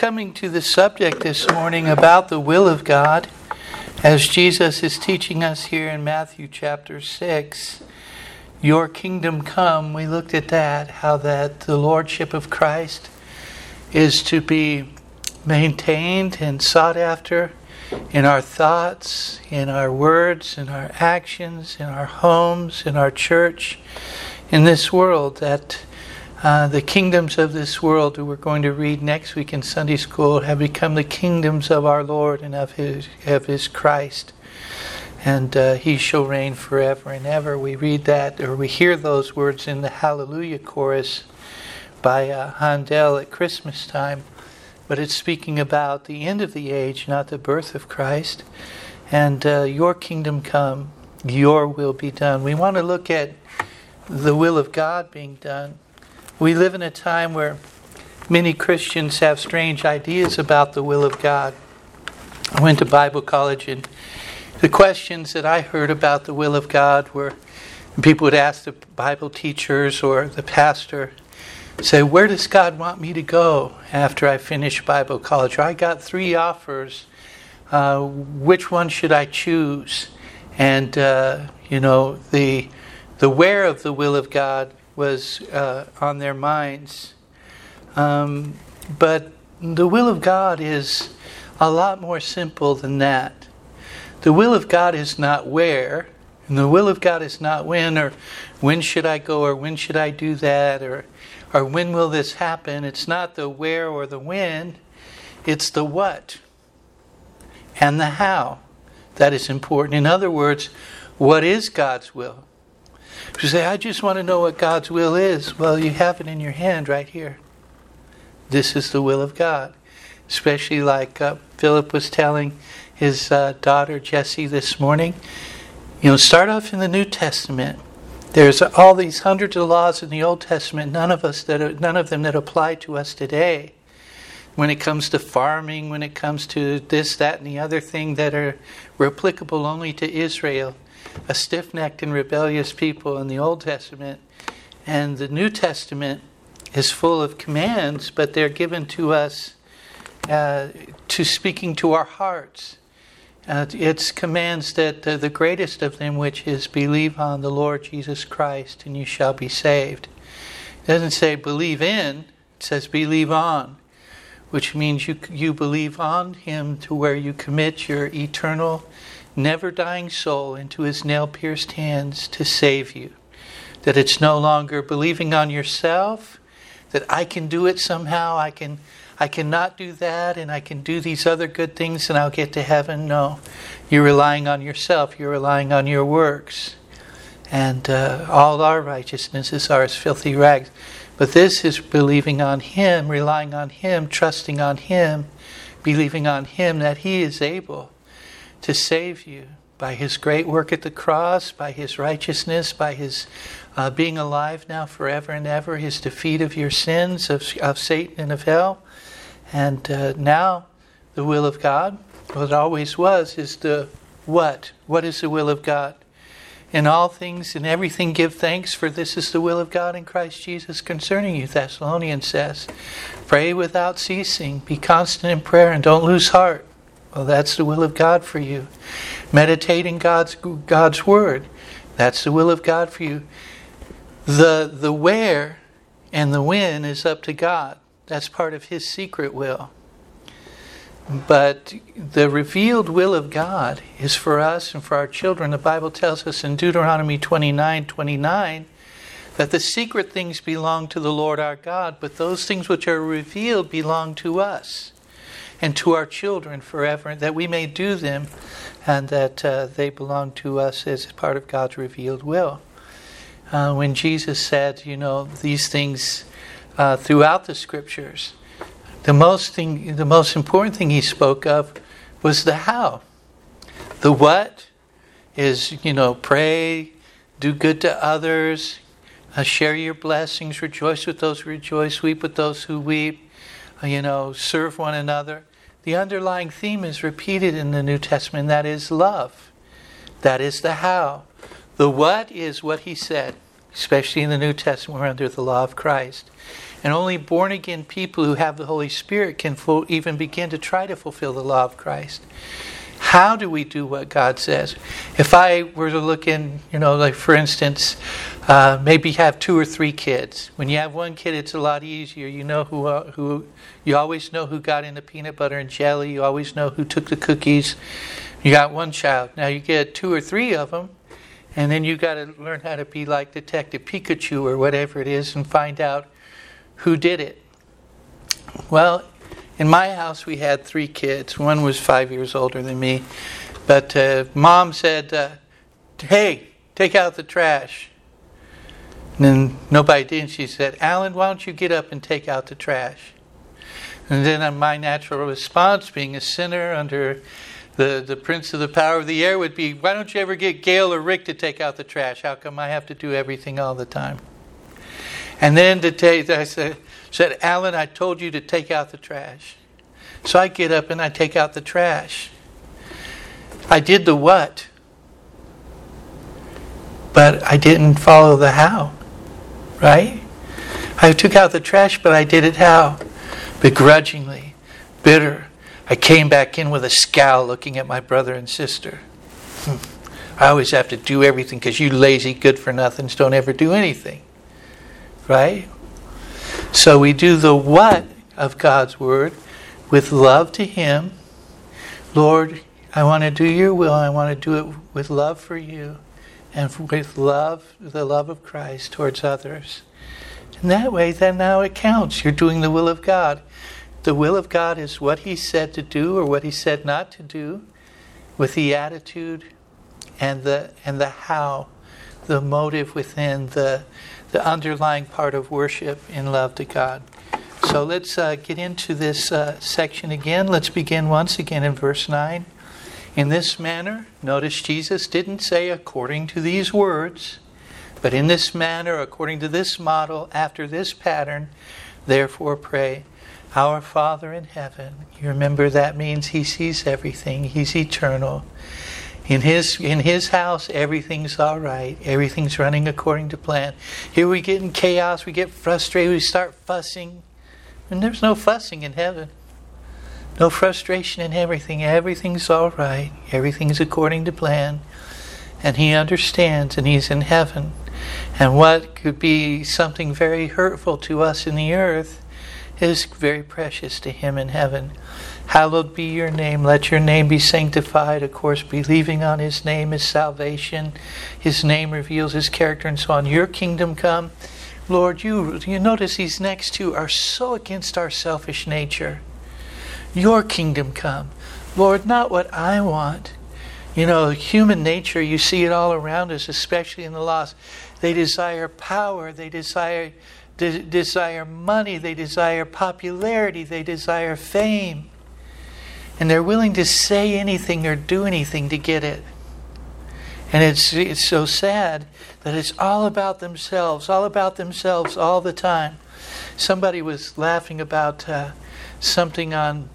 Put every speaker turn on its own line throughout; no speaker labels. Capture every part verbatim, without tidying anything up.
coming to the subject this morning about the will of God, as Jesus is teaching us here in Matthew chapter six. Your kingdom come, we looked at that, how that the lordship of Christ is to be maintained and sought after in our thoughts, in our words, in our actions, in our homes, in our church, in this world, that uh, the kingdoms of this world that we're going to read next week in Sunday school have become the kingdoms of our Lord and of His, of His Christ. And uh, He shall reign forever and ever. We read that, or we hear those words in the Hallelujah chorus by uh, Handel at Christmas time. But it's speaking about the end of the age, not the birth of Christ. And uh, your kingdom come, your will be done. We want to look at the will of God being done. We live in a time where many Christians have strange ideas about the will of God. I went to Bible college, and the questions that I heard about the will of God were, people would ask the Bible teachers or the pastor, say, where does God want me to go after I finish Bible college? Or I got three offers. Uh, which one should I choose? And, uh, you know, the the where of the will of God was uh, on their minds. Um, but the will of God is a lot more simple than that. The will of God is not where, and the will of God is not when, or when should I go, or when should I do that, or or when will this happen. It's not the where or the when, it's the what and the how that is important. In other words, what is God's will? If you say, I just want to know what God's will is, well, you have it in your hand right here. This is the will of God. Especially like uh, Philip was telling his uh, daughter Jessie this morning. You know, start off in the New Testament. There's all these hundreds of laws in the Old Testament, none of us that are, none of them that apply to us today. When it comes to farming, when it comes to this, that, and the other thing that are were applicable only to Israel, a stiff-necked and rebellious people in the Old Testament. And the New Testament is full of commands, but they're given to us uh, to speaking to our hearts. Uh, it's commands that uh, the greatest of them, which is believe on the Lord Jesus Christ and you shall be saved. It doesn't say believe in, it says believe on, which means you you believe on Him to where you commit your eternal, never-dying soul into His nail-pierced hands to save you. That it's no longer believing on yourself, that I can do it somehow, I can I cannot do that, and I can do these other good things and I'll get to heaven. No, you're relying on yourself, you're relying on your works. And uh, all our righteousnesses are as filthy rags. But this is believing on Him, relying on Him, trusting on Him, believing on Him that He is able to save you by His great work at the cross, by His righteousness, by His uh, being alive now forever and ever, His defeat of your sins, of, of Satan and of hell. And uh, now the will of God, what it always was, is the what? What is the will of God? In all things, in everything give thanks, for this is the will of God in Christ Jesus concerning you, Thessalonians says. Pray without ceasing, be constant in prayer, and don't lose heart. Well, that's the will of God for you. Meditate in God's God's Word. That's the will of God for you. The, the where and the when is up to God. That's part of His secret will. But the revealed will of God is for us and for our children. The Bible tells us in Deuteronomy twenty-nine twenty-nine that the secret things belong to the Lord our God, but those things which are revealed belong to us and to our children forever, that we may do them, and that uh, they belong to us as part of God's revealed will. Uh, when Jesus said, you know, these things uh, throughout the Scriptures, The most thing, the most important thing He spoke of was the how. The what is, you know, pray, do good to others, uh, share your blessings, rejoice with those who rejoice, weep with those who weep, uh, you know, serve one another. The underlying theme is repeated in the New Testament, that is love. That is the how. The what is what He said. especially in the New Testament, we're under the law of Christ. And only born-again people who have the Holy Spirit can full, even begin to try to fulfill the law of Christ. How do we do what God says? If I were to look in, you know, like for instance, uh, maybe have two or three kids. When you have one kid, it's a lot easier. You know who, uh, who, you always know who got into peanut butter and jelly. You always know who took the cookies. You got one child. Now you get two or three of them, and then you got to learn how to be like Detective Pikachu or whatever it is and find out who did it. Well, in my house, we had three kids. One was five years older than me. But uh, Mom said, uh, hey, take out the trash. And then nobody did. And she said, Alan, why don't you get up and take out the trash? And then on my natural response, being a sinner under the, the prince of the power of the air, would be, why don't you ever get Gail or Rick to take out the trash? How come I have to do everything all the time? And then to take, I said, said, Alan, I told you to take out the trash. So I get up and I take out the trash. I did the what, but I didn't follow the how, right? I took out the trash, but I did it how? Begrudgingly, bitter. I came back in with a scowl looking at my brother and sister. Hmm. I always have to do everything because you lazy good-for-nothings don't ever do anything. Right? So we do the what of God's Word with love to Him. Lord, I want to do your will. I want to do it with love for you and with love, the love of Christ towards others. And that way, then now it counts. You're doing the will of God. The will of God is what He said to do or what He said not to do, with the attitude and the and the how, the motive within, the the underlying part of worship in love to God. So let's uh, get into this uh, section again. Let's begin once again in verse nine. In this manner, notice Jesus didn't say according to these words, but in this manner, according to this model, after this pattern, therefore pray, Our Father in heaven. You remember that means He sees everything. He's eternal. In his in his house, everything's all right. Everything's running according to plan. Here we get in chaos. We get frustrated. We start fussing. And there's no fussing in heaven. No frustration in everything. Everything's all right. Everything's according to plan. And He understands, and He's in heaven. And what could be something very hurtful to us in the earth is very precious to Him in heaven. Hallowed be your name. Let your name be sanctified. Of course, believing on His name is salvation. His name reveals His character and so on. Your kingdom come. Lord, you, you notice these next two are so against our selfish nature. Your kingdom come. Lord, not what I want. You know, human nature, you see it all around us, especially in the lost. They desire power. They desire, de- desire money. They desire popularity. They desire fame. And they're willing to say anything or do anything to get it. And it's it's so sad that it's all about themselves, all about themselves all the time. Somebody was laughing about uh, something on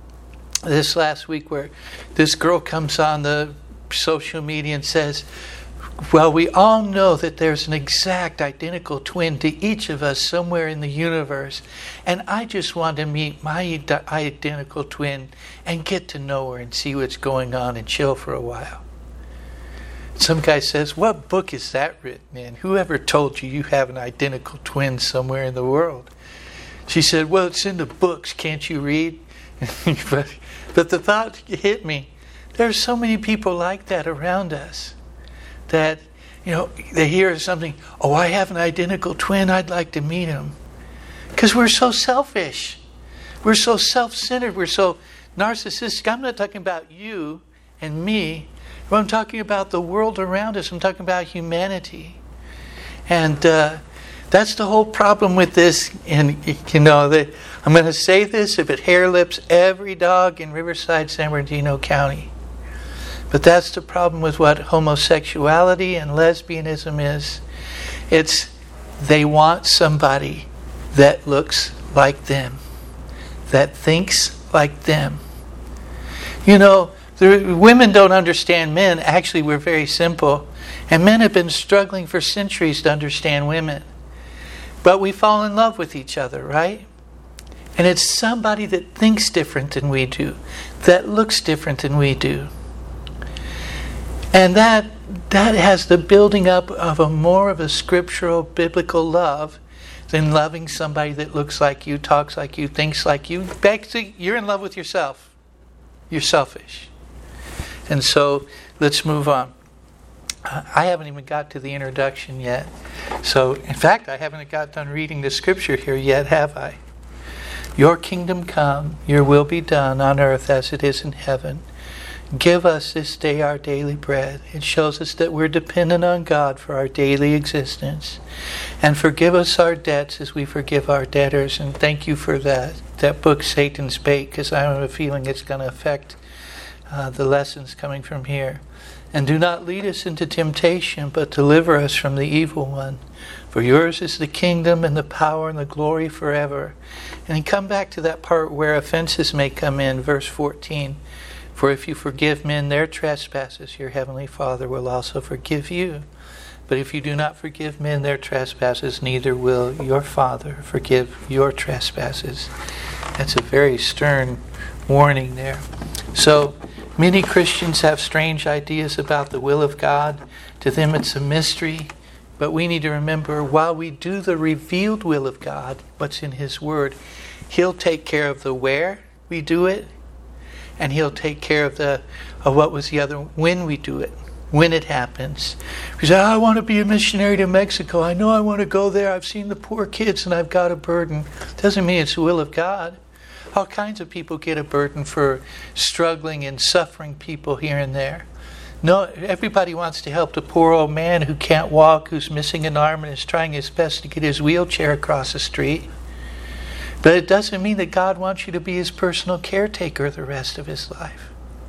this last week where this girl comes on the social media and says, well, we all know that there's an exact identical twin to each of us somewhere in the universe. And I just want to meet my identical twin and get to know her and see what's going on and chill for a while. Some guy says, what book is that written in? Whoever told you you have an identical twin somewhere in the world? She said, well, it's in the books. Can't you read? but, but the thought hit me. There's so many people like that around us. That, you know, they hear something, oh, I have an identical twin, I'd like to meet him. Because we're so selfish. We're so self-centered. We're so narcissistic. I'm not talking about you and me. But I'm talking about the world around us. I'm talking about humanity. And uh, that's the whole problem with this. And, you know, the, I'm going to say this if it hair lips every dog in Riverside, San Bernardino County. But that's the problem with what homosexuality and lesbianism is. It's they want somebody that looks like them, that thinks like them. You know, the women don't understand men. Actually, we're very simple. And men have been struggling for centuries to understand women. But we fall in love with each other, right? And it's somebody that thinks different than we do, that looks different than we do. And that that has the building up of a more of a scriptural, biblical love than loving somebody that looks like you, talks like you, thinks like you. Basically, you're in love with yourself. You're selfish. And so, let's move on. I haven't even got to the introduction yet. So, in fact, I haven't got done reading the scripture here yet, have I? Your kingdom come, your will be done on earth as it is in heaven. Give us this day our daily bread. It shows us that we're dependent on God for our daily existence. And forgive us our debts as we forgive our debtors. And thank you for that. That book, Satan's Bait, because I have a feeling it's going to affect uh, the lessons coming from here. And do not lead us into temptation, but deliver us from the evil one. For yours is the kingdom and the power and the glory forever. And then come back to that part where offenses may come in, verse fourteen. For if you forgive men their trespasses, your heavenly Father will also forgive you. But if you do not forgive men their trespasses, neither will your Father forgive your trespasses. That's a very stern warning there. So, many Christians have strange ideas about the will of God. To them it's a mystery. But we need to remember, while we do the revealed will of God, what's in His Word, He'll take care of the where we do it, and He'll take care of the of what was the other, when we do it, when it happens. You say, I want to be a missionary to Mexico. I know I want to go there. I've seen the poor kids and I've got a burden. Doesn't mean it's the will of God. All kinds of people get a burden for struggling and suffering people here and there. No, everybody wants to help the poor old man who can't walk, who's missing an arm and is trying his best to get his wheelchair across the street. But it doesn't mean that God wants you to be His personal caretaker the rest of His life.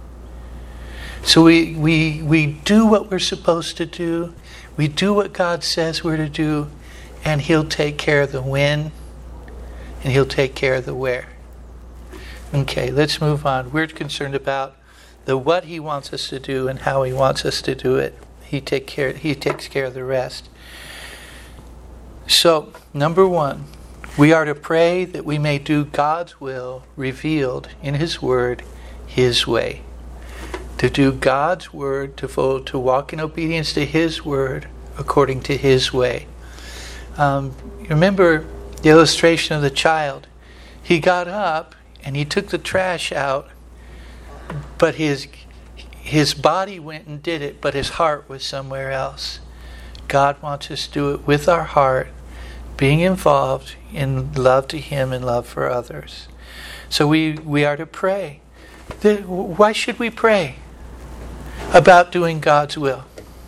So we, we, we do what we're supposed to do. We do what God says we're to do. And He'll take care of the when. And He'll take care of the where. Okay, let's move on. We're concerned about the what He wants us to do and how He wants us to do it. He take care. He takes care of the rest. So, number one, we are to pray that we may do God's will revealed in His Word, His way. To do God's Word, to follow, to walk in obedience to His Word according to His way. Um, remember the illustration of the child. He got up and he took the trash out, but his his body went and did it, but his heart was somewhere else. God wants us to do it with our heart, being involved in love to Him and love for others. So we, we are to pray. The, why should we pray about doing God's will?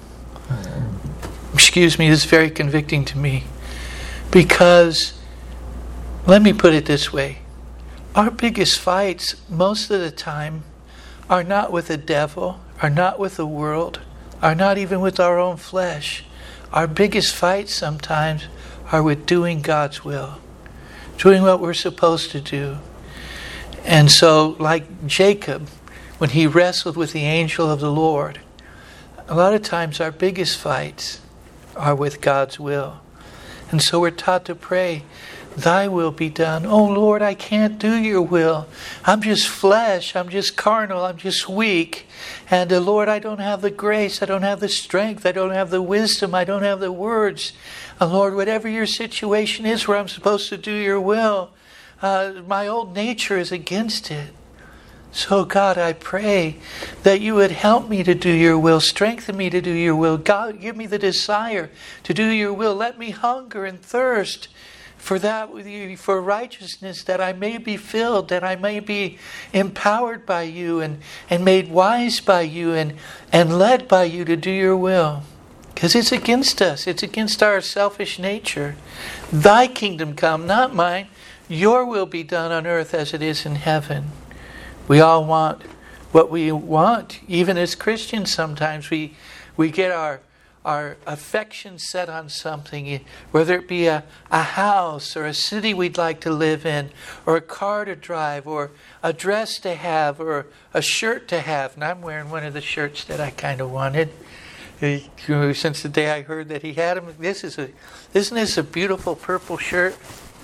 Excuse me, this is very convicting to me. Because, let me put it this way. Our biggest fights, most of the time, are not with the devil, are not with the world, are not even with our own flesh. Our biggest fights sometimes are with doing God's will, doing what we're supposed to do. And so, like Jacob, when he wrestled with the angel of the Lord, a lot of times our biggest fights are with God's will. And so we're taught to pray, Thy will be done. Oh Lord, I can't do your will. I'm just flesh. I'm just carnal. I'm just weak. And uh, Lord, I don't have the grace. I don't have the strength. I don't have the wisdom. I don't have the words. And Lord, whatever your situation is where I'm supposed to do your will, uh, my old nature is against it. So God, I pray that you would help me to do your will, strengthen me to do your will. God, give me the desire to do your will. Let me hunger and thirst for that, for righteousness, that I may be filled, that I may be empowered by you and, and made wise by you and, and led by you to do your will. Because it's against us. It's against our selfish nature. Thy kingdom come, not mine. Your will be done on earth as it is in heaven. We all want what we want. Even as Christians, sometimes we we get our our affection set on something, whether it be a, a house or a city we'd like to live in, or a car to drive, or a dress to have, or a shirt to have. And I'm wearing one of the shirts that I kind of wanted. He, since the day I heard that he had them, this is a, isn't this a beautiful purple shirt?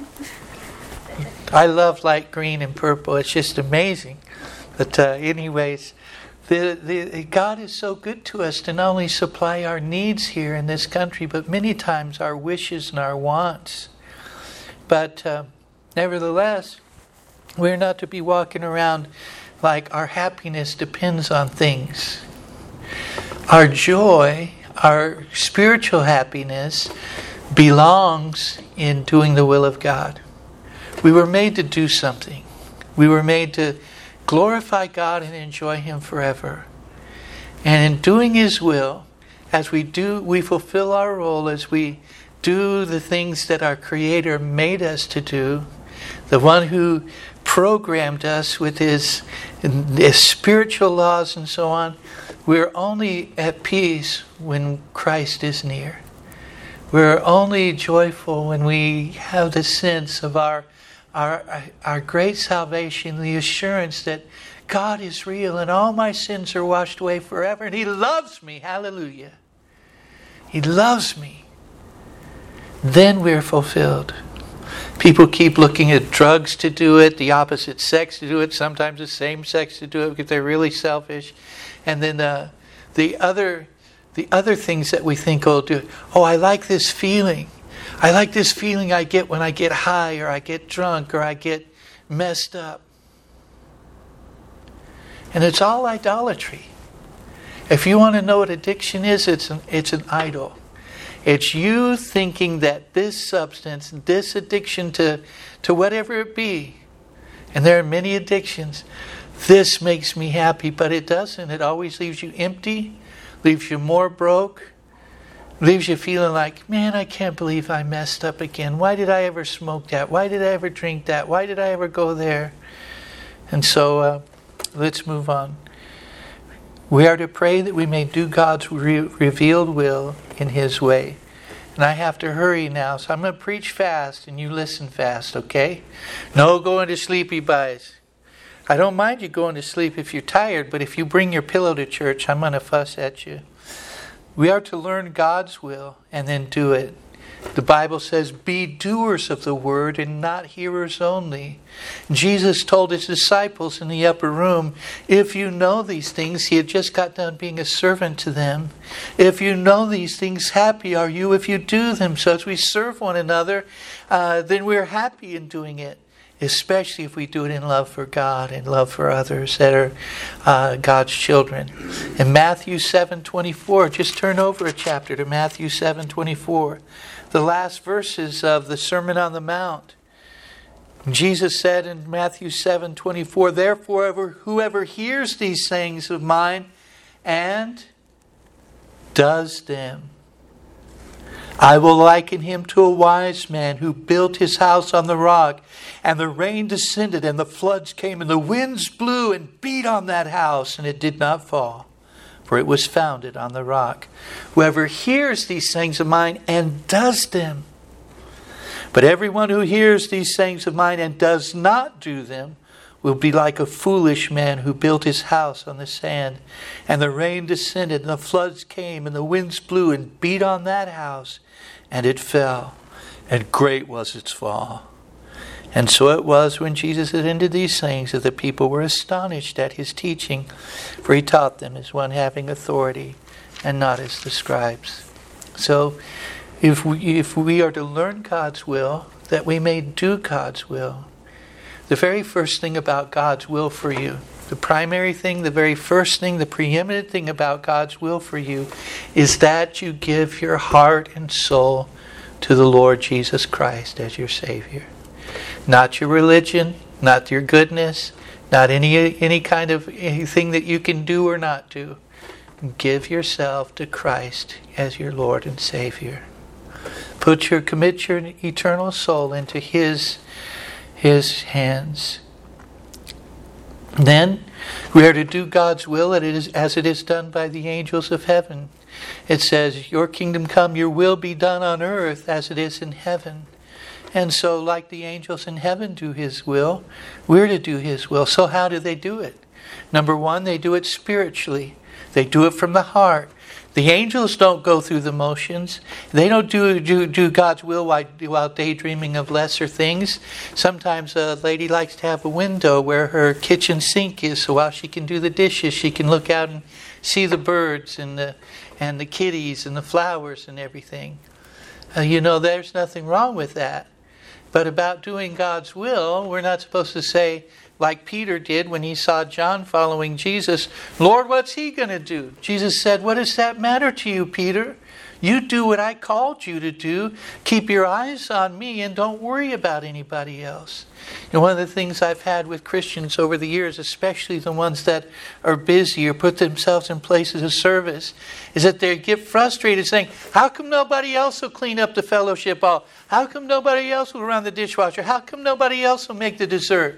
I love light green and purple. It's just amazing. But uh, anyways, the, the God is so good to us to not only supply our needs here in this country, but many times our wishes and our wants. But uh, nevertheless, we're not to be walking around like our happiness depends on things. Our joy, our spiritual happiness belongs in doing the will of God. We were made to do something. We were made to glorify God and enjoy Him forever. And in doing His will, as we do, we fulfill our role as we do the things that our Creator made us to do. The one who programmed us with his, his spiritual laws and so on. We're only at peace when Christ is near. We're only joyful when we have the sense of our, our, our great salvation, the assurance that God is real and all my sins are washed away forever and He loves me. Hallelujah. He loves me. Then we're fulfilled. People keep looking at drugs to do it, the opposite sex to do it, sometimes the same sex to do it because they're really selfish. And then uh, the other the other things that we think will do. Oh, I like this feeling. I like this feeling I get when I get high or I get drunk or I get messed up. And it's all idolatry. If you want to know what addiction is, it's an, it's an idol. It's you thinking that this substance, this addiction to, to whatever it be, and there are many addictions, this makes me happy, but it doesn't. It always leaves you empty, leaves you more broke, leaves you feeling like, man, I can't believe I messed up again. Why did I ever smoke that? Why did I ever drink that? Why did I ever go there? And so uh, let's move on. We are to pray that we may do God's re- revealed will in His way. And I have to hurry now, so I'm going to preach fast and you listen fast, okay? No going to sleepy buys. I don't mind you going to sleep if you're tired, but if you bring your pillow to church, I'm going to fuss at you. We are to learn God's will and then do it. The Bible says, be doers of the word and not hearers only. Jesus told His disciples in the upper room, if you know these things, He had just got done being a servant to them. If you know these things, happy are you if you do them. So as we serve one another, uh, then we're happy in doing it. Especially if we do it in love for God and love for others that are uh, God's children. In Matthew seven twenty-four, just turn over a chapter to Matthew seven twenty-four. The last verses of the Sermon on the Mount. Jesus said in Matthew seven twenty-four, therefore whoever hears these sayings of mine and does them, I will liken him to a wise man who built his house on the rock, and the rain descended, and the floods came, and the winds blew and beat on that house, and it did not fall, for it was founded on the rock. Whoever hears these sayings of mine and does them. But everyone who hears these sayings of mine and does not do them will be like a foolish man who built his house on the sand. And the rain descended, and the floods came, and the winds blew and beat on that house, and it fell, and great was its fall. And so it was when Jesus had ended these things that the people were astonished at His teaching, for He taught them as one having authority and not as the scribes. So if we, if we are to learn God's will, that we may do God's will, the very first thing about God's will for you, the primary thing, the very first thing, the preeminent thing about God's will for you is that you give your heart and soul to the Lord Jesus Christ as your Savior. Not your religion, not your goodness, not any any kind of anything that you can do or not do. Give yourself to Christ as your Lord and Savior. Put your commit your eternal soul into His His hands. Then we are to do God's will as it is done by the angels of heaven. It says, your kingdom come, your will be done on earth as it is in heaven. And so like the angels in heaven do His will, we're to do His will. So how do they do it? Number one, they do it spiritually. They do it from the heart. The angels don't go through the motions. They don't do do, do God's will while, while daydreaming of lesser things. Sometimes a lady likes to have a window where her kitchen sink is, so while she can do the dishes, she can look out and see the birds and the and the kitties and the flowers and everything. Uh, you know, there's nothing wrong with that. But about doing God's will, we're not supposed to say, like Peter did when he saw John following Jesus, Lord, what's he going to do? Jesus said, what does that matter to you, Peter? You do what I called you to do. Keep your eyes on me and don't worry about anybody else. And one of the things I've had with Christians over the years, especially the ones that are busy or put themselves in places of service, is that they get frustrated saying, how come nobody else will clean up the fellowship hall? How come nobody else will run the dishwasher? How come nobody else will make the dessert?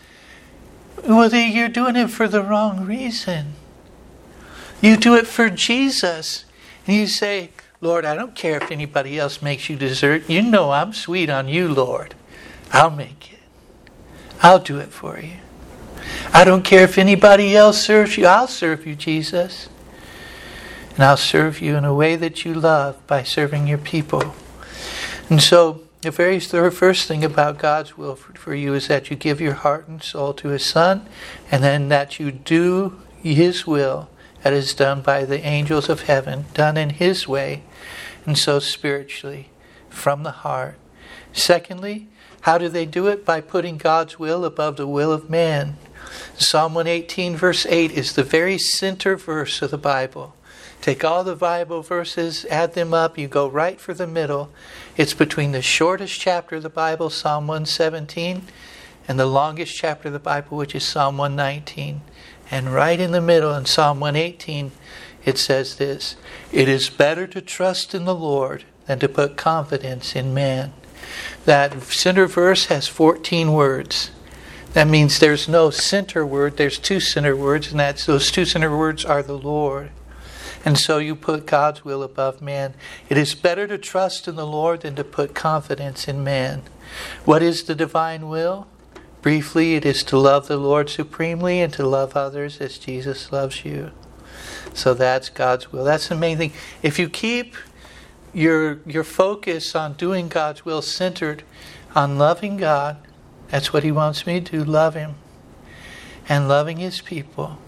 Well, you're doing it for the wrong reason. You do it for Jesus. And you say, Lord, I don't care if anybody else makes you dessert. You know I'm sweet on you, Lord. I'll make it. I'll do it for you. I don't care if anybody else serves you. I'll serve you, Jesus. And I'll serve you in a way that you love by serving your people. And so, the very first thing about God's will for, for you is that you give your heart and soul to His Son, and then that you do His will that is done by the angels of heaven, done in His way, and so spiritually, from the heart. Secondly, how do they do it? By putting God's will above the will of man. Psalm one eighteen verse eight is the very center verse of the Bible. Take all the Bible verses, add them up, you go right for the middle. It's between the shortest chapter of the Bible, Psalm one seventeen, and the longest chapter of the Bible, which is Psalm one nineteen. And right in the middle, in Psalm one eighteen, it says this, it is better to trust in the Lord than to put confidence in man. That center verse has fourteen words. That means there's no center word, there's two center words, and that's those two center words are the Lord. And so you put God's will above man. It is better to trust in the Lord than to put confidence in man. What is the divine will? Briefly, it is to love the Lord supremely and to love others as Jesus loves you. So that's God's will. That's the main thing. If you keep your your focus on doing God's will centered on loving God, that's what He wants me to do, love Him, and loving His people.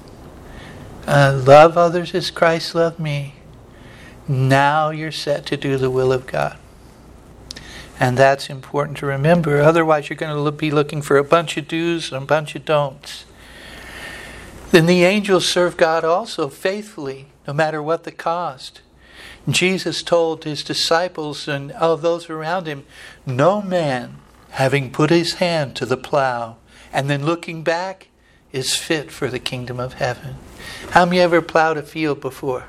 Uh, love others as Christ loved me. Now you're set to do the will of God. And that's important to remember. Otherwise you're going to be looking for a bunch of do's and a bunch of don'ts. Then the angels serve God also faithfully, no matter what the cost. Jesus told His disciples and all those around Him, no man, having put his hand to the plow and then looking back, is fit for the kingdom of heaven. How many ever plowed a field before?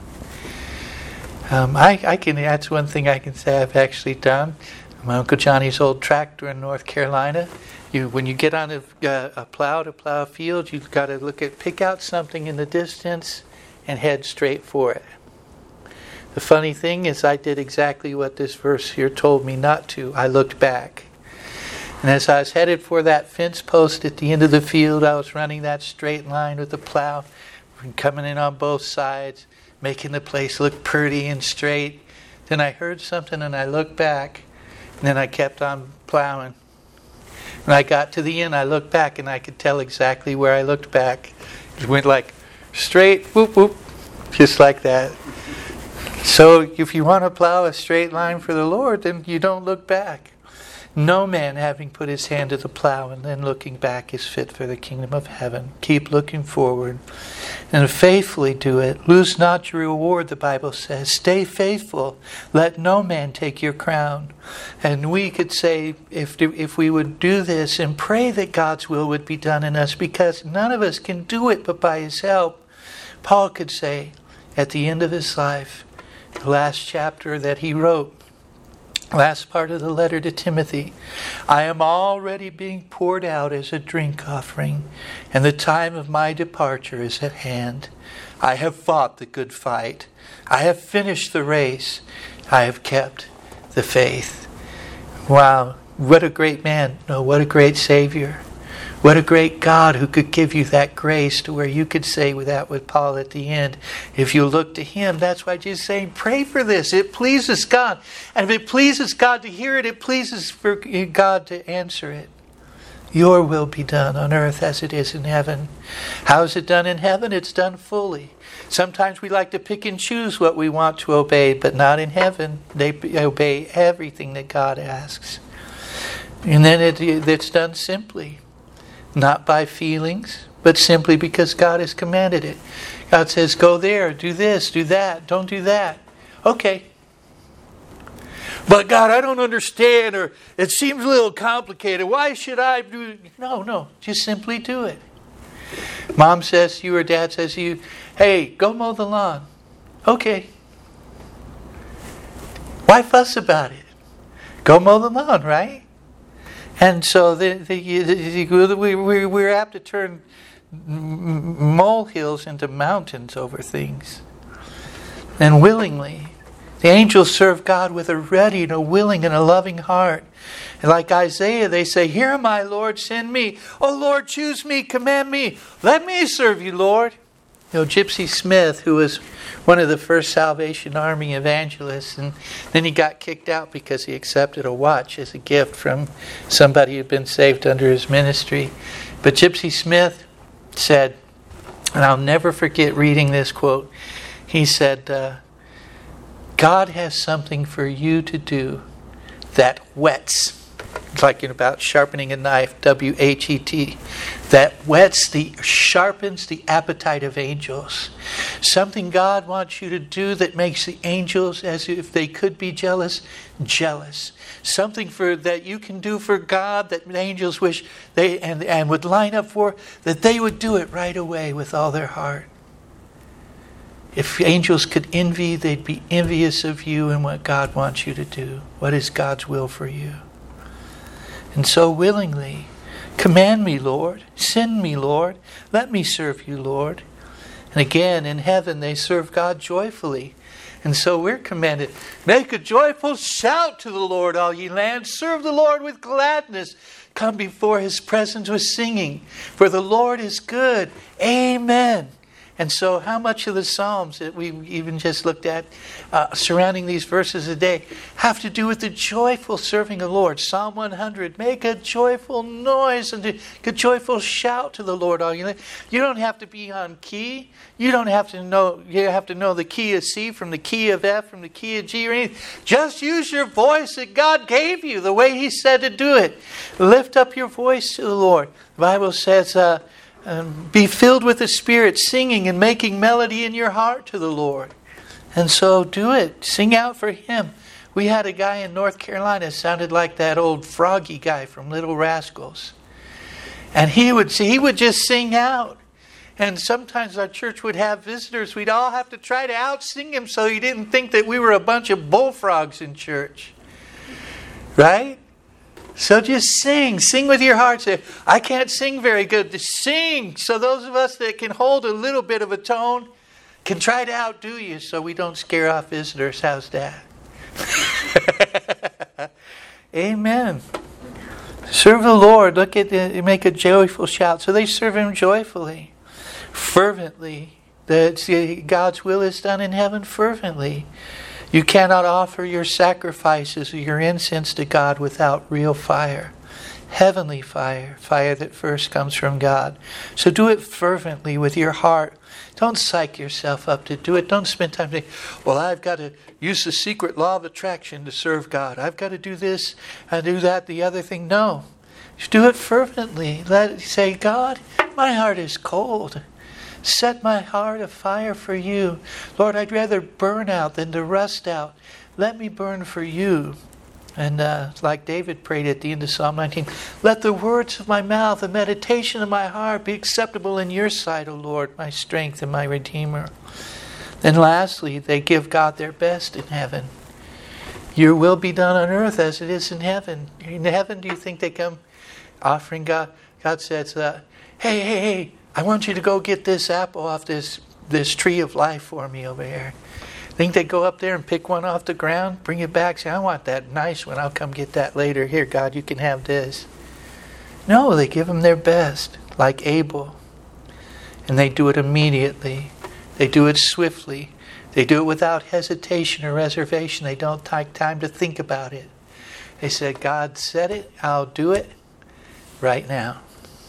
Um, I, I can. That's one thing I can say I've actually done. My Uncle Johnny's old tractor in North Carolina. You, when you get on a, uh, a plow to plow a field, you've got to look at, pick out something in the distance, and head straight for it. The funny thing is, I did exactly what this verse here told me not to. I looked back. And as I was headed for that fence post at the end of the field, I was running that straight line with the plow, coming in on both sides, making the place look pretty and straight. Then I heard something and I looked back, and then I kept on plowing. When I got to the end, I looked back and I could tell exactly where I looked back. It went like straight, whoop, whoop, just like that. So if you want to plow a straight line for the Lord, then you don't look back. No man, having put his hand to the plow and then looking back, is fit for the kingdom of heaven. Keep looking forward and faithfully do it. Lose not your reward, the Bible says. Stay faithful. Let no man take your crown. And we could say, if, if we would do this and pray that God's will would be done in us, because none of us can do it but by His help. Paul could say at the end of his life, the last chapter that he wrote, last part of the letter to Timothy, I am already being poured out as a drink offering, and the time of my departure is at hand. I have fought the good fight. I have finished the race. I have kept the faith. Wow, what a great man. No, what a great Savior. What a great God who could give you that grace to where you could say with that with Paul at the end, if you look to Him. That's why Jesus is saying, pray for this. It pleases God. And if it pleases God to hear it, it pleases for God to answer it. Your will be done on earth as it is in heaven. How is it done in heaven? It's done fully. Sometimes we like to pick and choose what we want to obey, but not in heaven. They obey everything that God asks. And then it, it's done simply. Not by feelings, but simply because God has commanded it. God says, go there, do this, do that, don't do that. Okay. But God, I don't understand, or it seems a little complicated. Why should I do it? No, no, just simply do it. Mom says to you or Dad says to you, hey, go mow the lawn. Okay. Why fuss about it? Go mow the lawn, right? And so the, the, the, we, we, we're apt to turn molehills into mountains over things. And willingly. The angels serve God with a ready and a willing and a loving heart. And like Isaiah, they say, here am I, Lord, send me. Oh, Lord, choose me, command me. Let me serve you, Lord. You know, Gypsy Smith, who was one of the first Salvation Army evangelists, and then he got kicked out because he accepted a watch as a gift from somebody who had been saved under his ministry. But Gypsy Smith said, and I'll never forget reading this quote, he said, uh, God has something for you to do that whets. It's like in about sharpening a knife, W H E T. That whets, the sharpens the appetite of angels. Something God wants you to do that makes the angels, as if they could be jealous, jealous. Something for that you can do for God that the angels wish they and, and would line up for, that they would do it right away with all their heart. If angels could envy, they'd be envious of you and what God wants you to do. What is God's will for you? And so willingly, command me, Lord. Send me, Lord. Let me serve you, Lord. And again, in heaven, they serve God joyfully. And so we're commanded, make a joyful shout to the Lord, all ye lands. Serve the Lord with gladness. Come before His presence with singing. For the Lord is good. Amen. And so how much of the Psalms that we even just looked at uh, surrounding these verses a day have to do with the joyful serving of the Lord? Psalm one hundred, make a joyful noise and a joyful shout to the Lord. All you You don't have to be on key. You don't have to know, you have to know the key of C from the key of F from the key of G or anything. Just use your voice that God gave you the way He said to do it. Lift up your voice to the Lord. The Bible says, uh, Um, be filled with the Spirit, singing and making melody in your heart to the Lord. And so do it. Sing out for Him. We had a guy in North Carolina sounded like that old Froggy guy from Little Rascals. And he would he would just sing out. And sometimes our church would have visitors. We'd all have to try to out-sing him so he didn't think that we were a bunch of bullfrogs in church. Right? So just sing. Sing with your heart. Say, I can't sing very good. Just sing. So those of us that can hold a little bit of a tone can try to outdo you so we don't scare off visitors. How's that? Amen. Serve the Lord. Look at the, make a joyful shout. So they serve Him joyfully, fervently. That God's will is done in heaven fervently. You cannot offer your sacrifices or your incense to God without real fire. Heavenly fire. Fire that first comes from God. So do it fervently with your heart. Don't psych yourself up to do it. Don't spend time saying, well, I've got to use the secret law of attraction to serve God. I've got to do this and do that, the other thing. No. Just do it fervently. Let say, God, my heart is cold. Set my heart afire for you. Lord, I'd rather burn out than to rust out. Let me burn for you. And uh, like David prayed at the end of Psalm nineteen, let the words of my mouth, the meditation of my heart be acceptable in your sight, O Lord, my strength and my Redeemer. Then lastly, they give God their best in heaven. Your will be done on earth as it is in heaven. In heaven, do you think they come offering God? God says, uh, hey, hey, hey, I want you to go get this apple off this, this tree of life for me over here. Think they go up there and pick one off the ground, bring it back, say, I want that nice one. I'll come get that later. Here, God, you can have this. No, they give them their best, like Abel. And they do it immediately. They do it swiftly. They do it without hesitation or reservation. They don't take time to think about it. They said, God said it, I'll do it right now.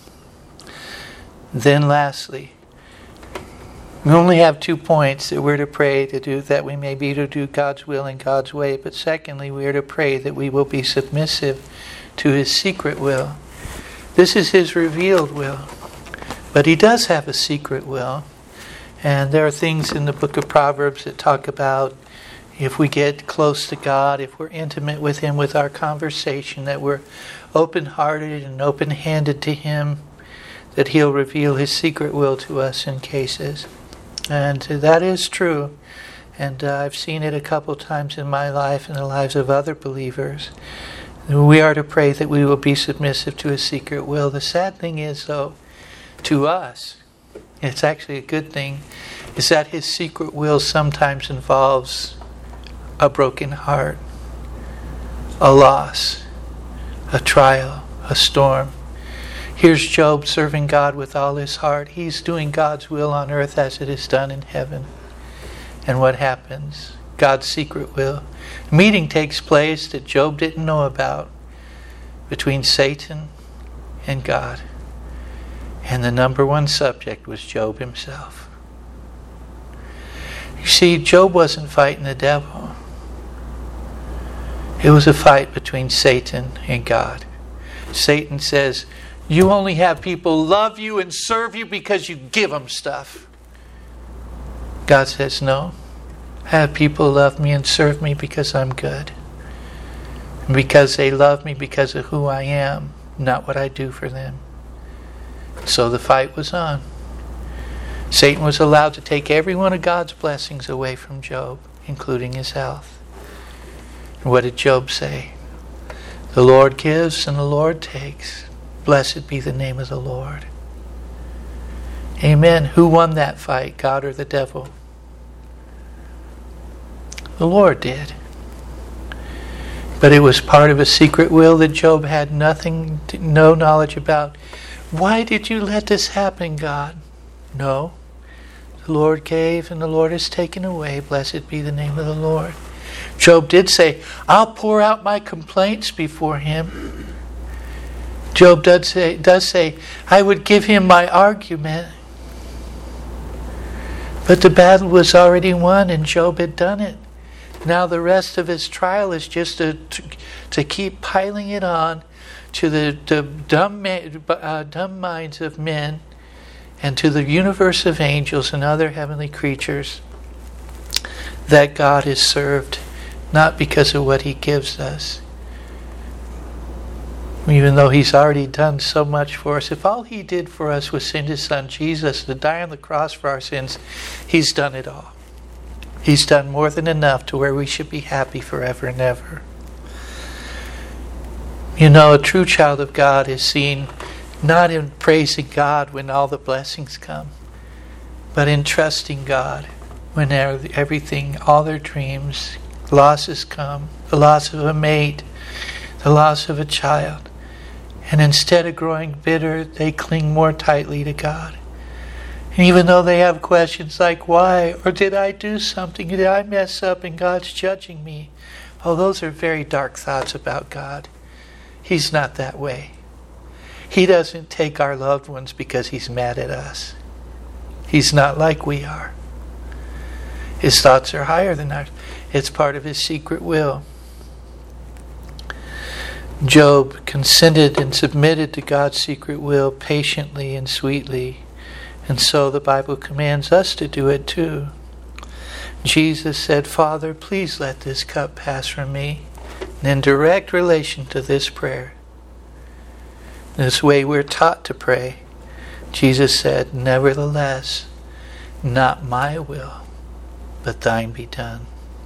Then lastly, we only have two points that we're to pray to do, that we may be to do God's will in God's way. But secondly, we are to pray that we will be submissive to His secret will. This is His revealed will. But He does have a secret will. And there are things in the book of Proverbs that talk about if we get close to God, if we're intimate with Him with our conversation, that we're open-hearted and open-handed to Him, that He'll reveal His secret will to us in cases. And that is true. And uh, I've seen it a couple times in my life and the lives of other believers. We are to pray that we will be submissive to His secret will. The sad thing is, though, to us, it's actually a good thing, is that His secret will sometimes involves a broken heart, a loss, a trial, a storm. Here's Job serving God with all his heart. He's doing God's will on earth as it is done in heaven. And what happens? God's secret will. A meeting takes place that Job didn't know about between Satan and God. And the number one subject was Job himself. You see, Job wasn't fighting the devil. It was a fight between Satan and God. Satan says, you only have people love you and serve you because you give them stuff. God says, no. I have people love me and serve me because I'm good. And because they love me because of who I am, not what I do for them. So the fight was on. Satan was allowed to take every one of God's blessings away from Job, including his health. And what did Job say? The Lord gives and the Lord takes. Blessed be the name of the Lord. Amen. Who won that fight, God or the devil? The Lord did. But it was part of a secret will that Job had nothing, no knowledge about. Why did you let this happen, God? No. The Lord gave and the Lord has taken away. Blessed be the name of the Lord. Job did say, I'll pour out my complaints before Him. Job does say, does say, I would give Him my argument. But the battle was already won and Job had done it. Now the rest of his trial is just to, to, to keep piling it on to the, the dumb, uh, dumb minds of men and to the universe of angels and other heavenly creatures that God is served, not because of what He gives us. Even though He's already done so much for us. If all He did for us was send His Son Jesus to die on the cross for our sins, He's done it all. He's done more than enough to where we should be happy forever and ever. You know, a true child of God is seen not in praising God when all the blessings come, but in trusting God when everything, all their dreams, losses come, the loss of a mate, the loss of a child. And instead of growing bitter, they cling more tightly to God. And even though they have questions like, why? Or did I do something? Did I mess up and God's judging me? Oh, those are very dark thoughts about God. He's not that way. He doesn't take our loved ones because He's mad at us. He's not like we are. His thoughts are higher than ours. It's part of His secret will. Job consented and submitted to God's secret will patiently and sweetly. And so the Bible commands us to do it too. Jesus said, Father, please let this cup pass from me. And in direct relation to this prayer, this way we're taught to pray, Jesus said, nevertheless, not my will, but thine be done.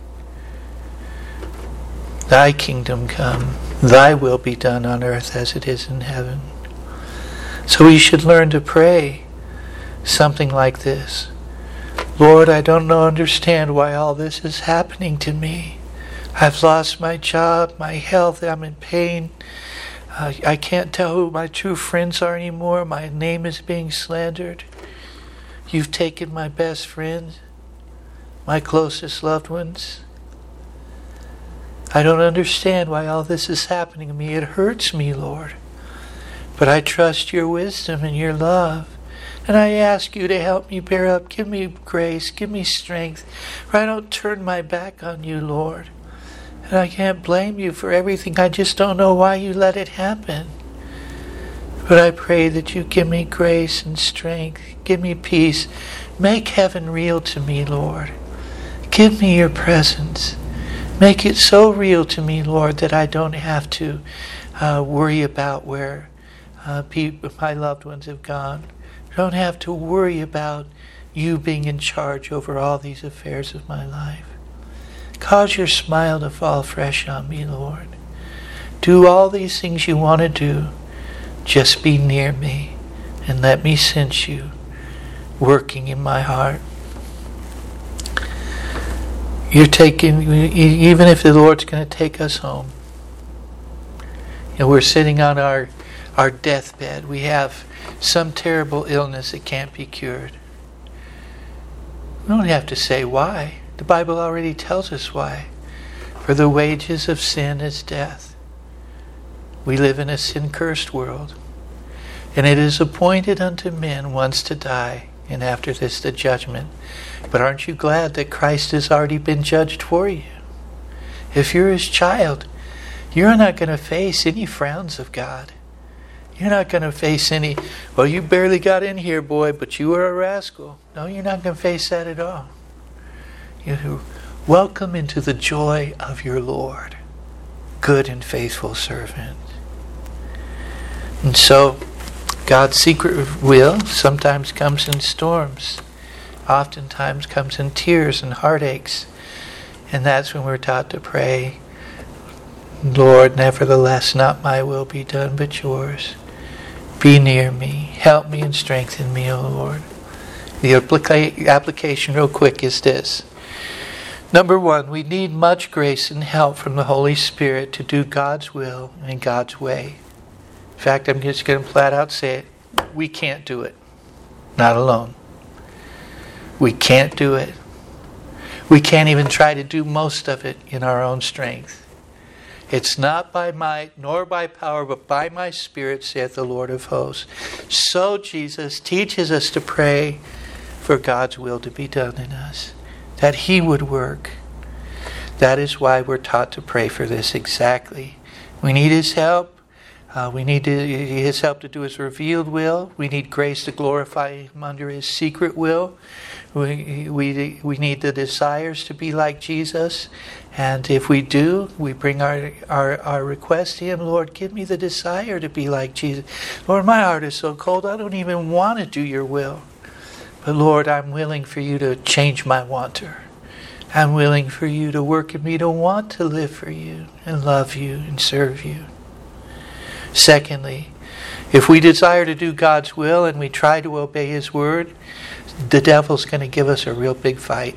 Thy kingdom come, thy will be done on earth as it is in heaven. So we should learn to pray something like this. Lord, I don't know, understand why all this is happening to me. I've lost my job, my health, I'm in pain. Uh, I can't tell who my true friends are anymore. My name is being slandered. You've taken my best friends, my closest loved ones. I don't understand why all this is happening to me. It hurts me, Lord. But I trust your wisdom and your love. And I ask you to help me bear up. Give me grace. Give me strength. For I don't turn my back on you, Lord. And I can't blame you for everything. I just don't know why you let it happen. But I pray that you give me grace and strength. Give me peace. Make heaven real to me, Lord. Give me your presence. Make it so real to me, Lord, that I don't have to uh, worry about where uh, people, my loved ones have gone. I don't have to worry about you being in charge over all these affairs of my life. Cause your smile to fall fresh on me, Lord. Do all these things you want to do. Just be near me and let me sense you working in my heart. You're taking, even if the Lord's going to take us home, and we're sitting on our, our deathbed, we have some terrible illness that can't be cured. We don't have to say why. The Bible already tells us why. For the wages of sin is death. We live in a sin-cursed world. And it is appointed unto men once to die, and after this the judgment. But aren't you glad that Christ has already been judged for you? If you're his child, you're not going to face any frowns of God. You're not going to face any, well, you barely got in here, boy, but you were a rascal. No, you're not going to face that at all. You welcome into the joy of your Lord, good and faithful servant. And so, God's secret will sometimes comes in storms, oftentimes comes in tears and heartaches. And that's when we're taught to pray, Lord, nevertheless, not my will be done, but yours. Be near me. Help me and strengthen me, O Lord. The applica- application real quick is this. Number one, we need much grace and help from the Holy Spirit to do God's will and God's way. In fact, I'm just going to flat out say it. We can't do it. Not alone. We can't do it. We can't even try to do most of it in our own strength. It's not by might nor by power, but by my Spirit, saith the Lord of hosts. So Jesus teaches us to pray for God's will to be done in us, that he would work. That is why we're taught to pray for this exactly. We need his help. Uh, we need to, his help to do his revealed will. We need grace to glorify him under his secret will. We, we, we need the desires to be like Jesus. And if we do, we bring our, our, our request to him. Lord, give me the desire to be like Jesus. Lord, my heart is so cold, I don't even want to do your will. But Lord, I'm willing for you to change my wanter. I'm willing for you to work in me to want to live for you and love you and serve you. Secondly, if we desire to do God's will and we try to obey his word, the devil's going to give us a real big fight.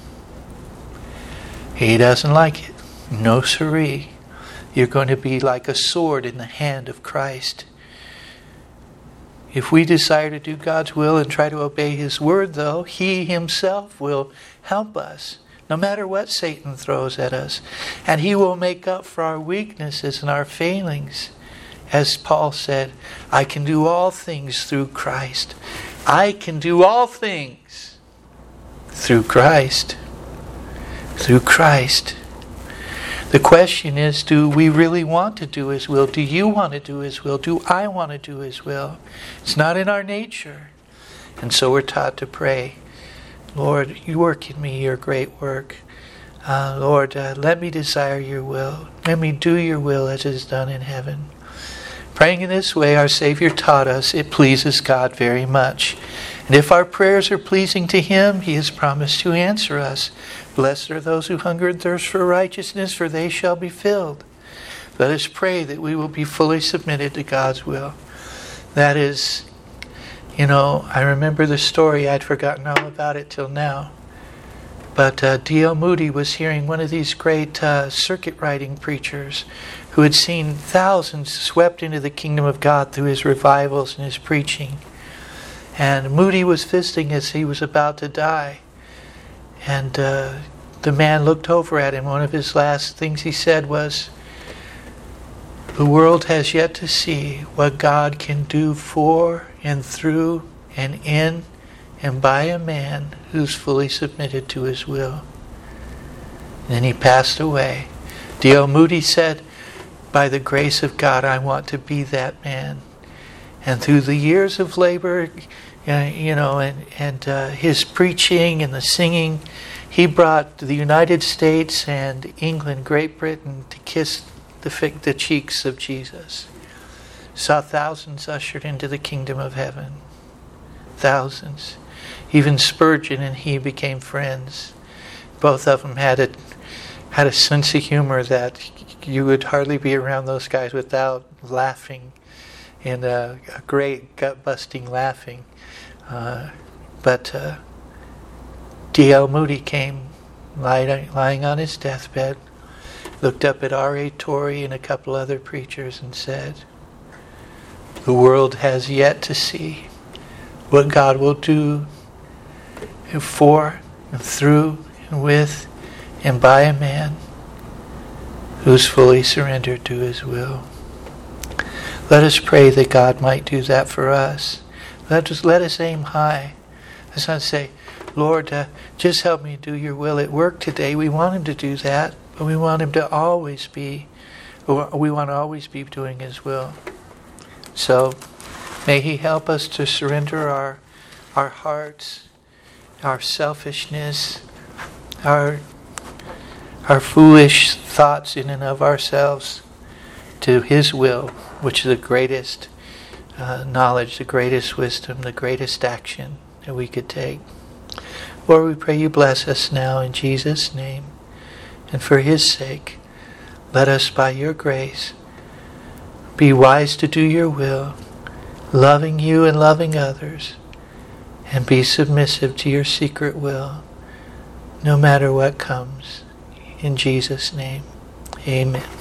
He doesn't like it. No siree. You're going to be like a sword in the hand of Christ. If we desire to do God's will and try to obey his word, though, he himself will help us, no matter what Satan throws at us. And he will make up for our weaknesses and our failings. As Paul said, I can do all things through Christ. I can do all things through Christ. Through Christ. The question is, do we really want to do his will? Do you want to do his will? Do I want to do his will? It's not in our nature. And so we're taught to pray, Lord, you work in me your great work. Uh, Lord, uh, let me desire your will. Let me do your will as is done in heaven. Praying in this way, our Savior taught us, it pleases God very much. And if our prayers are pleasing to him, he has promised to answer us. Blessed are those who hunger and thirst for righteousness, for they shall be filled. Let us pray that we will be fully submitted to God's will. That is, you know, I remember the story. I'd forgotten all about it till now. But uh, D L Moody was hearing one of these great uh, circuit riding preachers who had seen thousands swept into the kingdom of God through his revivals and his preaching. And Moody was visiting as he was about to die. And uh, the man looked over at him. One of his last things he said was, "The world has yet to see what God can do for and through and in and by a man who's fully submitted to his will." And then he passed away. D L Moody said, "By the grace of God, I want to be that man." And through the years of labor, uh, you know, and, and uh, his preaching and the singing, he brought the United States and England, Great Britain, to kiss the, the cheeks of Jesus. Saw thousands ushered into the kingdom of heaven. Thousands. Even Spurgeon and he became friends. Both of them had a had a sense of humor that you would hardly be around those guys without laughing, and uh, a great gut-busting laughing. Uh, but uh, D L Moody came lying, lying on his deathbed, looked up at R A Torrey and a couple other preachers and said, "The world has yet to see what God will do for and through and with and by a man who's fully surrendered to his will." Let us pray that God might do that for us. Let us, let us aim high. Let's not say, "Lord, uh, just help me do your will at work today." We want him to do that, but we want him to always be, we want to always be doing his will. So may he help us to surrender our our hearts, our selfishness, our our foolish thoughts in and of ourselves to his will, which is the greatest uh, knowledge, the greatest wisdom, the greatest action that we could take. Lord, we pray you bless us now in Jesus' name. And for his sake, let us by your grace be wise to do your will, loving you and loving others, and be submissive to your secret will, no matter what comes. In Jesus' name, amen.